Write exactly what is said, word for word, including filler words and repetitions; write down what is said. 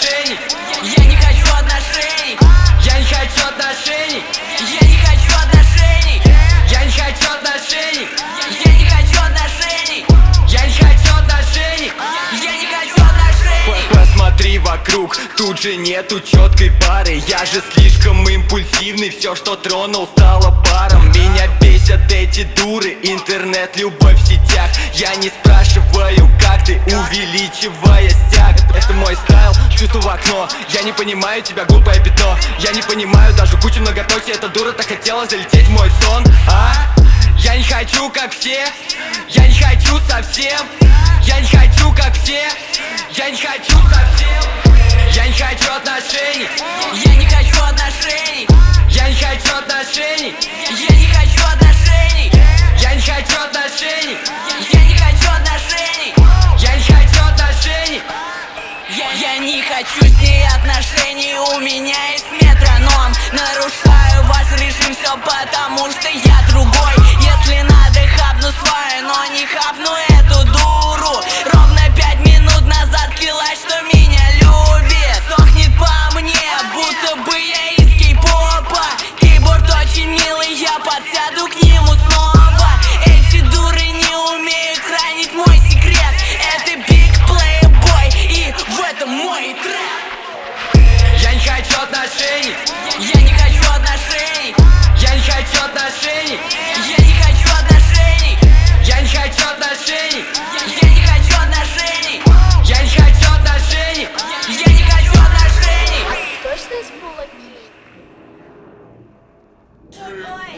отношений. Я не хочу отношений. Я не хочу отношений. Я не хочу отношений. Я не хочу отношений. Я не хочу отношений. Я не хочу отношений. Я не хочу отношений. Посмотри вокруг, тут же нету четкой пары. Я же слишком импульсивный, все, что тронул, стало паром. Меня бесят эти дуры, интернет, любовь в сетях. Я не спрашиваю, как ты, увеличивая стяг. Это мой стайл, чувство в окно. Я не понимаю тебя, глупое пятно. Я не понимаю даже кучу многоточия. Эта дура так хотела залететь в мой сон, а? Я не хочу, как все. Я не хочу совсем. Я не хочу, как все. Я не хочу совсем. Я не хочу отношений. Я не хочу отношений. Я не хочу отношений. Я не хочу отношений. Я не хочу отношений. Я не хочу отношений. Я не хочу отношений. Я, я не хочу с ней отношений. У меня есть метроном. Нарушаю ваш режим, все потому что я другой. Если надо, хапну свою, но не хапну эту дуру. Ровно пять минут назад клялась, что меня любит. Сохнет по мне, будто бы я из кей-попа. Кейборд очень милый, я подсяду к нему снова. Эти дуры не умеют хранить мой секрет. Это Big Playboy, и в этом мой трек. Я не хочу отношений. Я не хочу отношений. Я не хочу отношений. Я не хочу отношений. Я не хочу отношений. Я не хочу отношений. Я не хочу отношений. Я не хочу отношений. Точно из Пула Кей?